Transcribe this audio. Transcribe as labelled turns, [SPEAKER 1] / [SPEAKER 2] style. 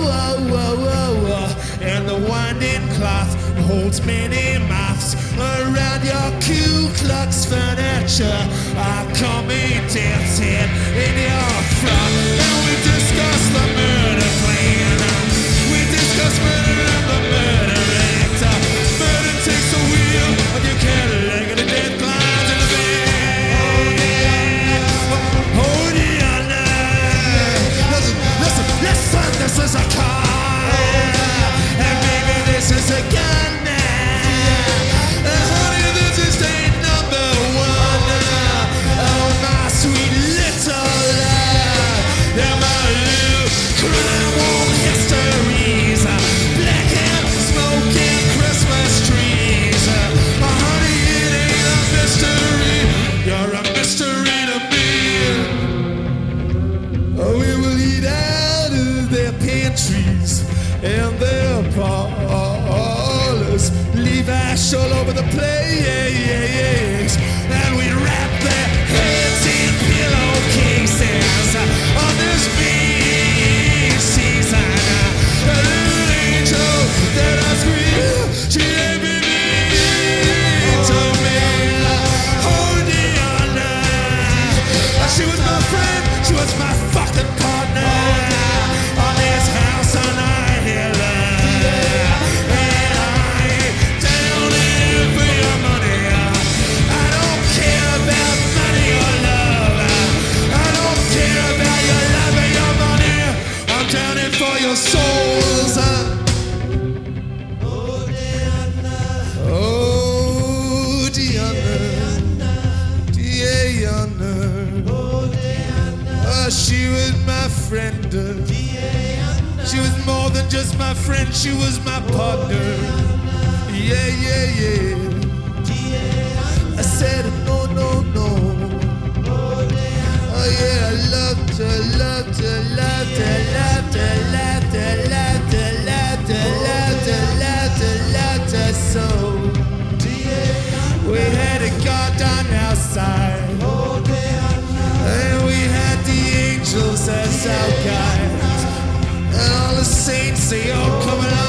[SPEAKER 1] And the winding cloth holds many moths around your Ku Klux furniture. I come a death's head in your front. And we discuss the murder plan. We discuss murder and the murder actor. Murder takes the wheel of your Cadillac and the death climbs in the van. Hold it on. Listen, this is a car. And maybe this is a gun now. Honey, this is date number one. Oh, my sweet little love. Yeah, my little crime won't histories. Black and smoking Christmas trees. Honey, it ain't a mystery. You're a mystery to me. Oh, we will eat out of their pantries and their parlors, leave ash all over the place, and we wrap their heads in pillowcases on this big season. A little angel that I scream, she ain't been mean to me. Holding on, she was my friend, she was my fucking partner on this house on I hill. And I ain't down in for your money. I don't care about money or love. I don't care about your love and your money. I'm down in for your souls. Oh, Diana, Diana. She was my friend. She was more than just my friend. She was my partner. Yeah, yeah, yeah. I said no, no, no. Oh yeah, I loved her, loved her, loved her, loved her, loved her, loved her, loved her, loved her, loved her, loved her so. We had a garden outside. And we had the angels as our guides. And all the saints, they all coming